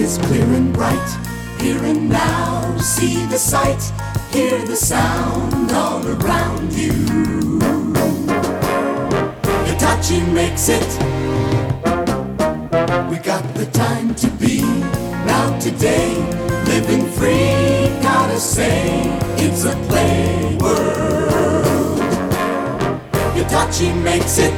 is clear and bright. Here and now, see the sight, hear the sound all around you. Hitachi makes it. We got the time to be now today, living free, gotta say, it's a play world. Hitachi makes it.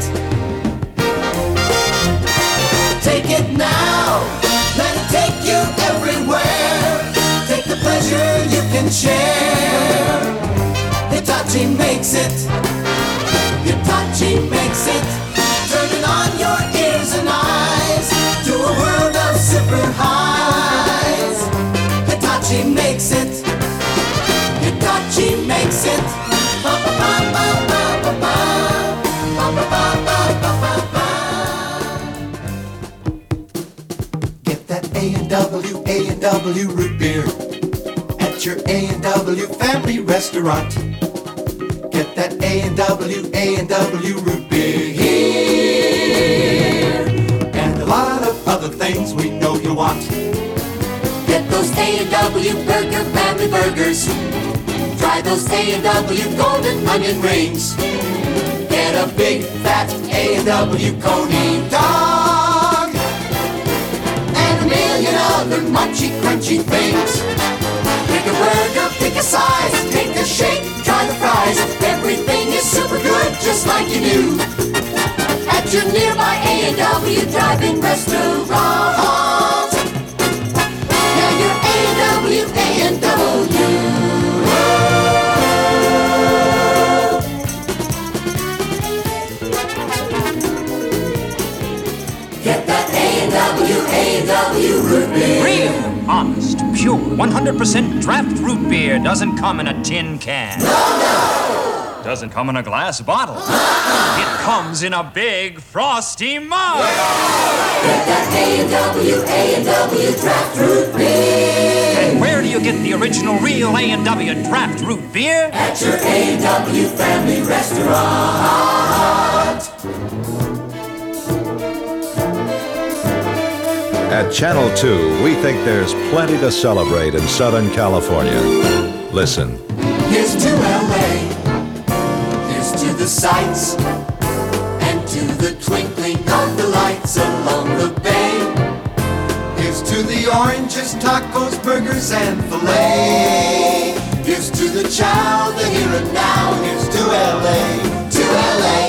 Take it now, let it take you everywhere. Take the pleasure you can share. Hitachi makes it. Hitachi makes it. Turning on your ears and eyes to a world of super highs. Hitachi makes it. Hitachi makes it. Ba ba ba ba ba ba ba. Ba ba ba ba ba ba ba. Get that A&W root beer at your A&W family restaurant. Get that A&W root beer here, and a lot of other things we know you want. Get those A&W burger family burgers. Try those A&W golden onion rings. Get a big fat A&W Coney dog, and a million other munchy crunchy things. Pick a burger, pick a size, take a shake, try the fries. Everything is super good, just like you knew. At your nearby A&W drive-in restaurant. Yeah, your A&W, A&W. Get that A&W root beer. Real, honest, pure, 100% draft root beer doesn't come in a tin can. No! Doesn't come in a glass bottle. It comes in a big frosty mug. Get that A&W draft root beer. And where do you get the original real A&W draft root beer? At your A&W family restaurant. At Channel 2, we think there's plenty to celebrate in Southern California. Listen. Here's to LA. Here's to the sights. And to the twinkling of the lights along the bay. Here's to the oranges, tacos, burgers, and filet. Here's to the chow, the here and now. Here's to LA. To LA.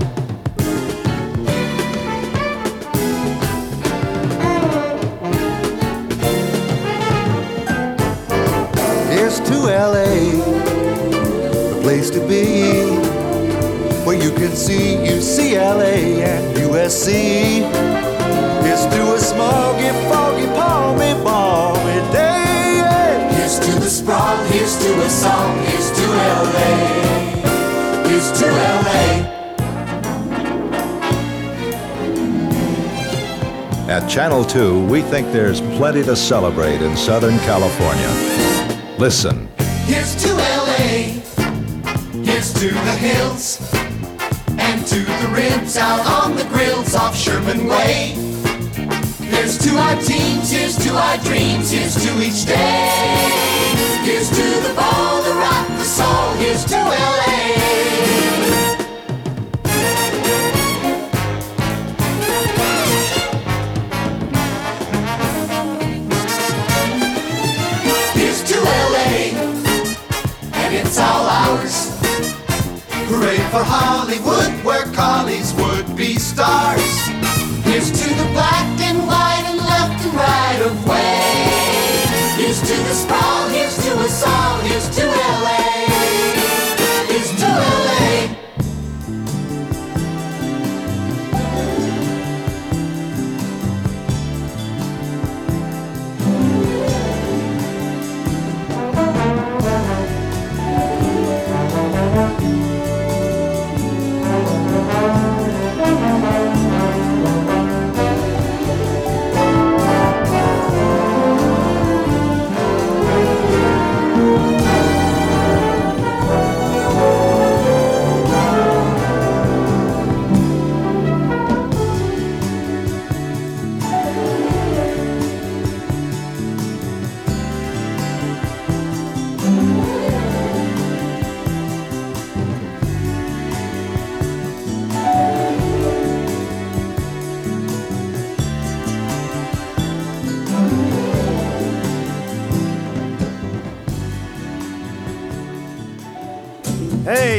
Here's to LA, the place to be, where you can see UCLA and USC. Here's to a smoggy, foggy, palmy, balmy day. Here's to the sprawl, here's to a song, here's to LA. Here's to LA. At Channel 2, we think there's plenty to celebrate in Southern California. Listen. Here's to LA. Here's to the hills. And to the ribs out on the grills off Sherman Way. Here's to our teams, here's to our dreams, here's to each day. Here's to the ball, the rock, the soul, here's to LA. Here's to LA, and it's all ours. Hooray for Hollywood, where collies would be stars. Here's to the black and white and left and right of way. Here's to the sprawl, here's to us all, here's to LA. Here's to LA.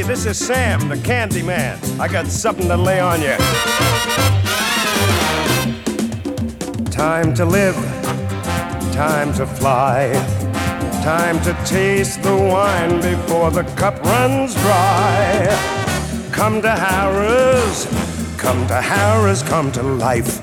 this is Sam, the Candy Man. I got something to lay on you. Time to live, time to fly, time to taste the wine before the cup runs dry. Come to Harrah's, come to Harrah's, come to life.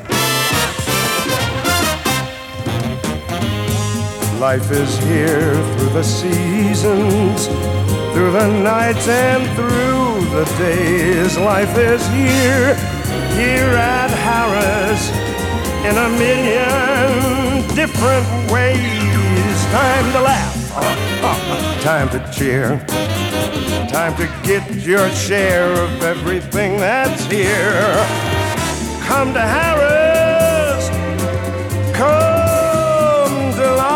Life is here through the seasons, through the nights and through the days. Life is here, here at Harrah's, in a million different ways. Time to laugh, time to cheer, time to get your share of everything that's here. Come to Harrah's, come to life.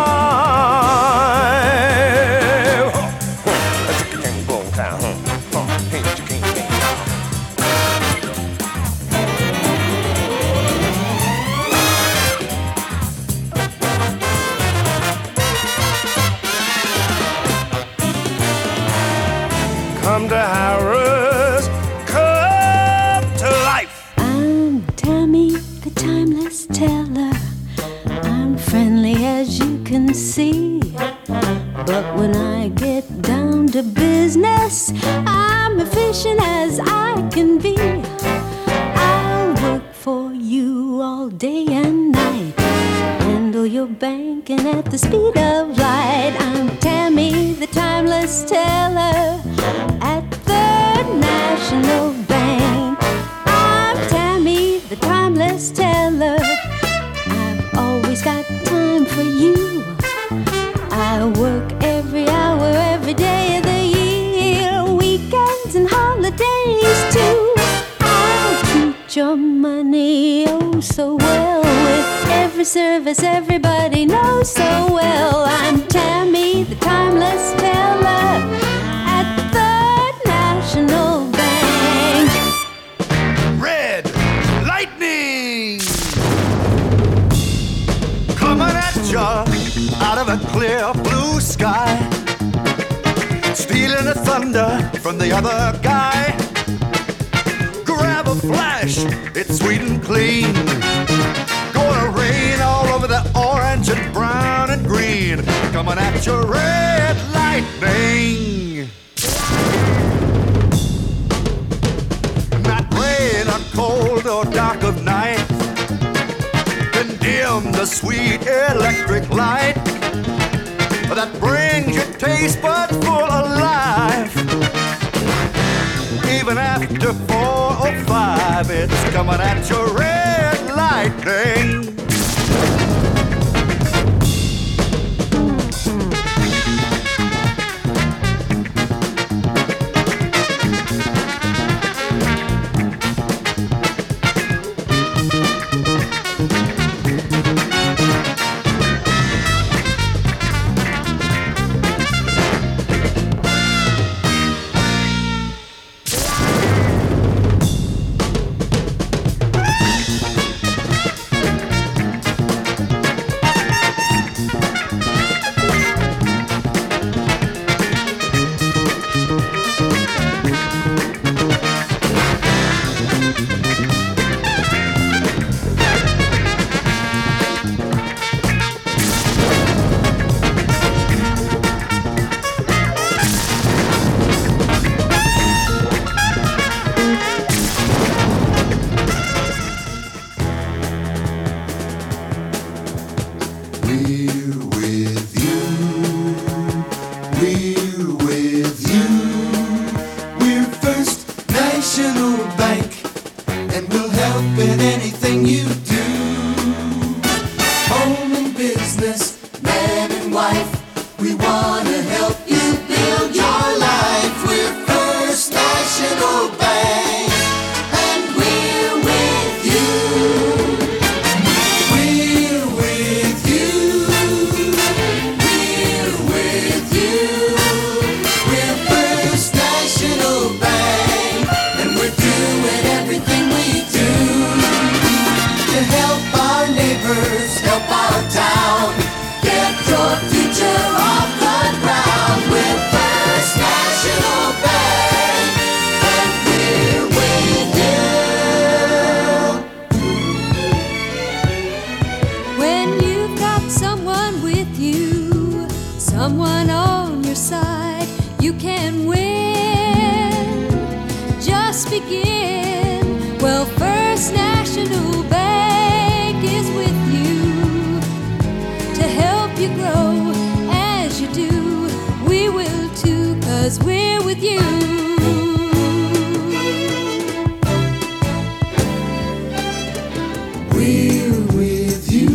Come to Harrah's, come to life. I'm Tammy, the timeless teller. I'm friendly as you can see. But when I get down to business, I'm efficient as I can be. I'll work for you all day and night, handle your banking at the speed of light. I'm Tammy, the timeless teller at the National Bank. I'm Tammy, the timeless teller. I've always got time for you. I work every hour, every day of the year, weekends and holidays too. I'll treat your money oh so well, with every service everybody knows so well. I'm Tammy, the timeless teller at the National Bank. Red lightning coming at ya out of a clear blue sky, stealing the thunder from the other guy. Grab a flash, it's sweet and clean, gonna rain all over the orange and brown and green. Coming at your red lightning. Not rain on cold or dark of night can dim the sweet electric light that brings your taste buds full alive. Even after 4 or 5, it's coming at your red lightning. Future off the ground with First National Bank. someone on your side, you can win. Just begin. Well, First National Bank is with you to help you grow. As you do, we will too, 'cause we're with you. We're with you.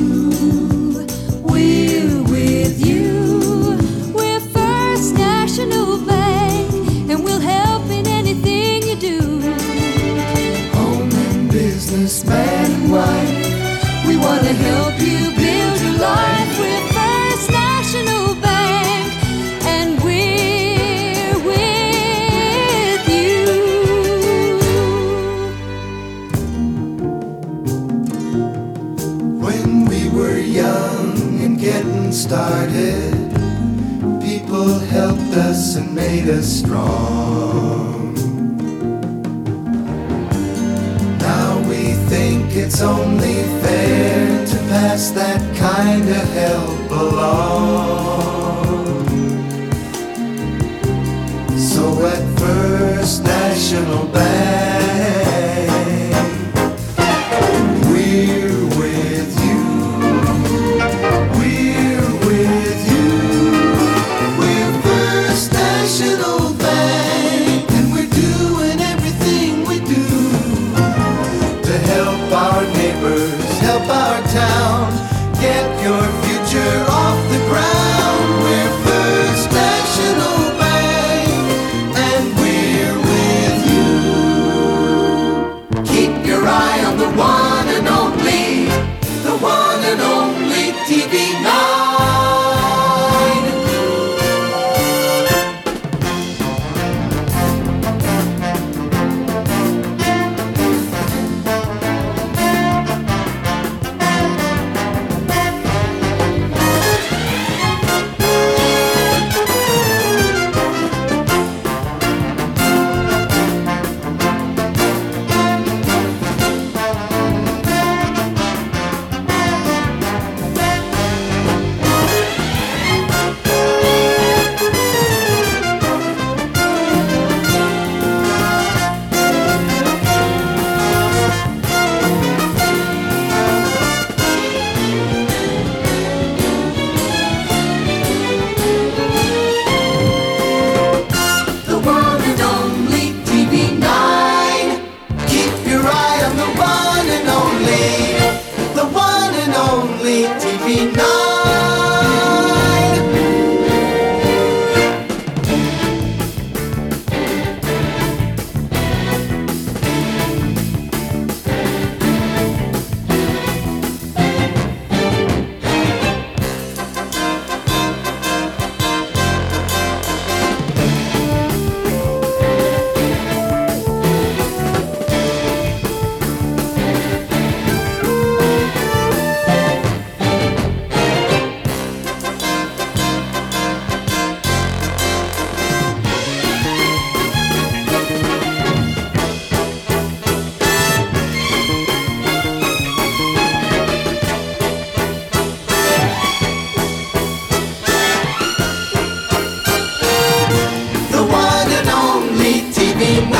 We're with you. We're First National Bank, and we'll help in anything you do. Home and business, man and wife, We want to help you build your life. We're First National Bank, and we're with you. when we were young and getting started, people helped us and made us strong. Now we think it's only fair to pass that kind of help along. So at First National Bank, we're with you. We're with you. We're First National Bank, and we're doing everything we do to help our neighbors, help our town, get your future off the ground. We're First National Bank, and we're with you. Keep your eye on the one and only TV9. The one and only TV9. Keep your eye on the one and only TV9. The one and only TV9.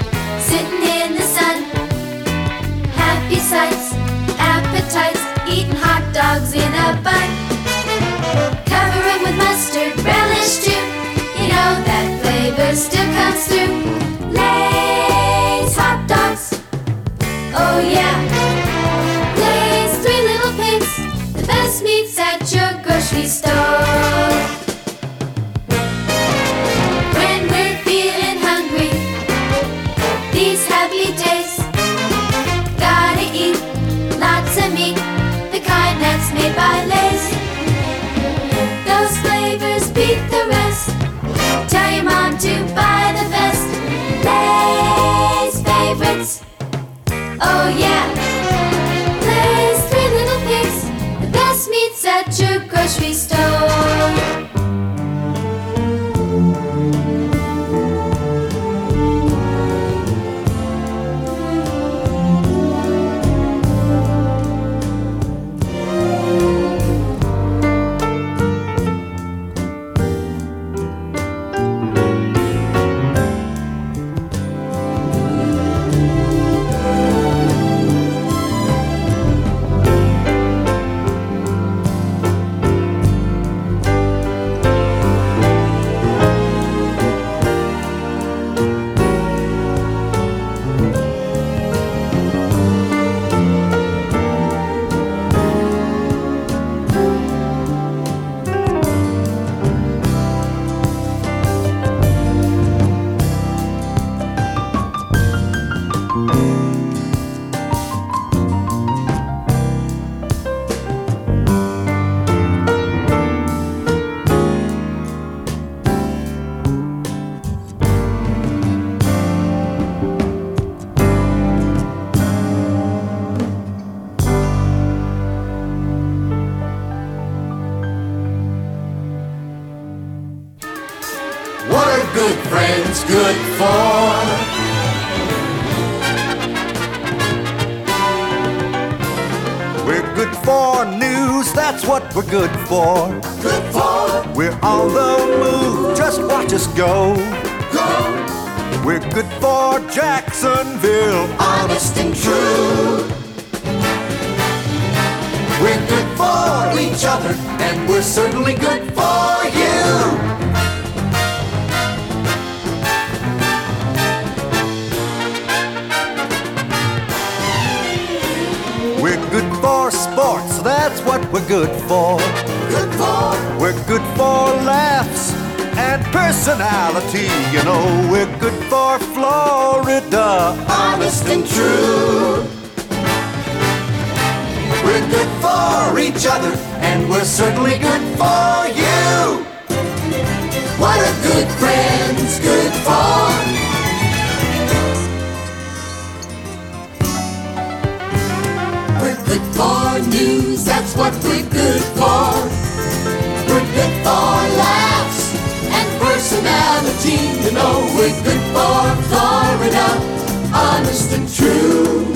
Sights, appetites, eating a bun. Cover 'em with mustard, relish too. You know that flavor still comes through. Lay's hot dogs, oh yeah. Lay's three little pigs, the best meats at your grocery store. When we're feeling hungry, these happy days, gotta eat lots of meat, the kind that's made by Lay's. Those flavors beat the rest. Tell your mom to buy the best. Lay's favorites, oh yeah. Lay's three little pigs, the best meats at your grocery store. What are good friends good for? We're good for news, that's what we're good for. Good for, We're on the move, just watch us go. go, We're good for Jacksonville. honest and true. We're good for each other, and we're certainly good for you. We're good for sports, that's what we're good for. Good for, We're good for laughs and personality. You know, we're good for Florida. honest and true. We're good for each other, and we're certainly good for you. What are good friends good for? We're good for news, that's what we're good for. We're good for laughs and personality. You know, we're good for Florida, honest and true.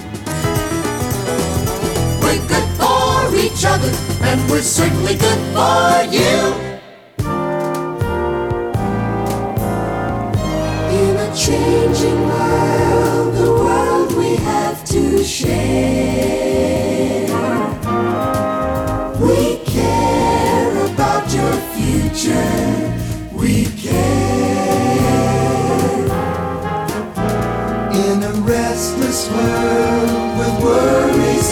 We're good for each other, and we're certainly good for you. In a changing world, the world we have to share. We care about your future. We care. In a restless world with worries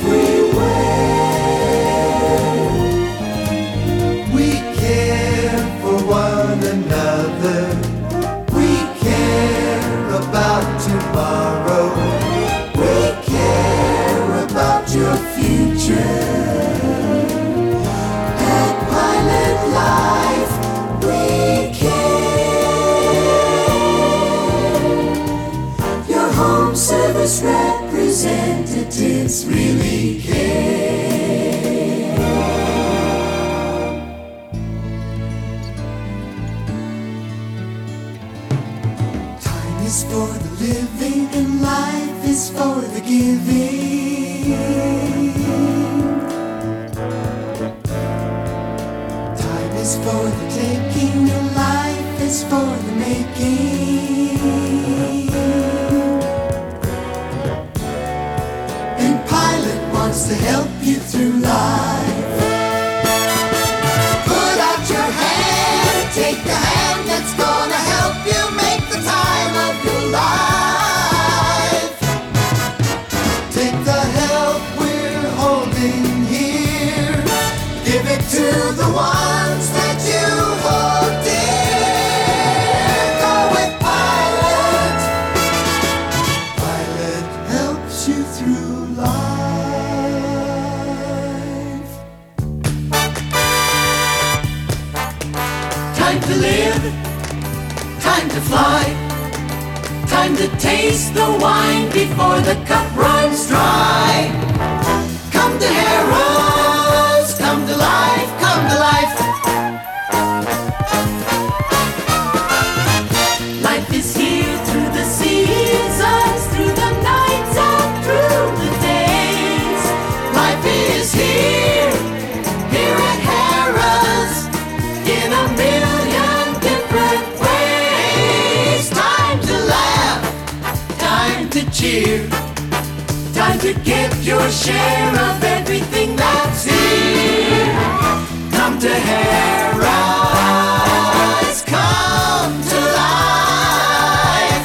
everywhere, we care for one another. We care about tomorrow. We care about your future. At Pilot Life, we care. Your home service representatives really care. Time is for the living and life is for the giving. Time is for the taking and life is for the making. And Pilot wants to help you through life. time to fly. Time to taste the wine before the cup runs dry. Come to Harrah's, come to life, come to life. Life is here through the seasons, through the nights and through the days. Life is here, here at Harrah's, in a million different ways. Time to laugh, time to cheer, time to get your share of everything that's here. Come to Harrah's, come to life.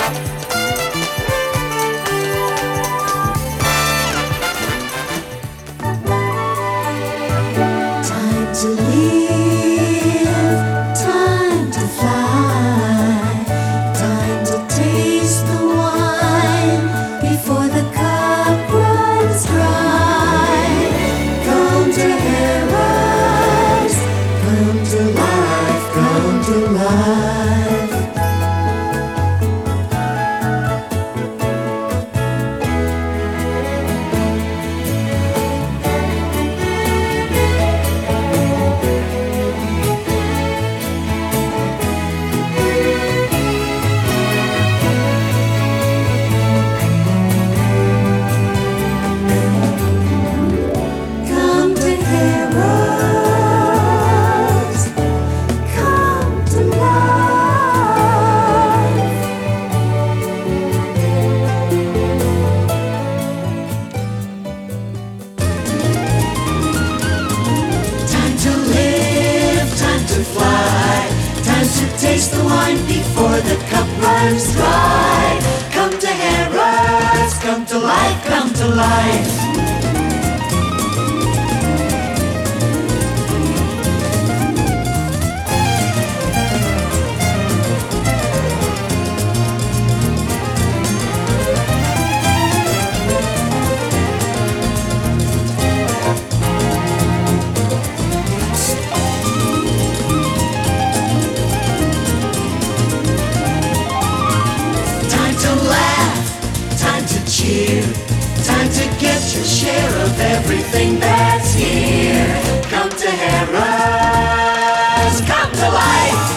Time to live, time to fly, time to taste the wine before the cup runs dry. Come to Harrah's, come to life, come to life. Come to Harrah's, come to life. Time to live, time to fly, time to taste the wine before the cup runs dry. Come to Harrah's, come to life, come to life. Time to laugh, time to cheer, time to get your share of everything that's here. Come to Harrah's, come to life.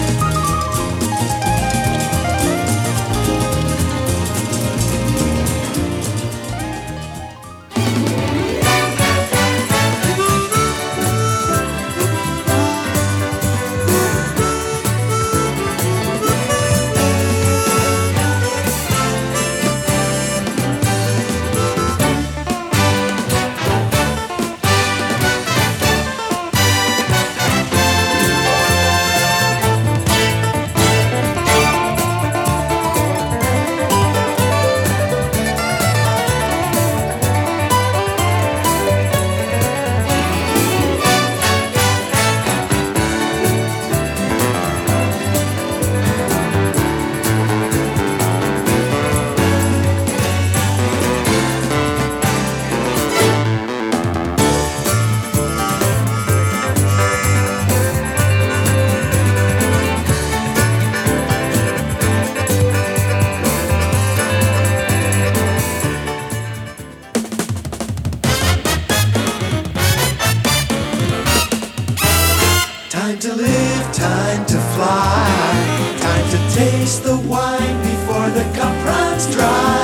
Time to live, time to fly, time to taste the wine before the cup runs dry.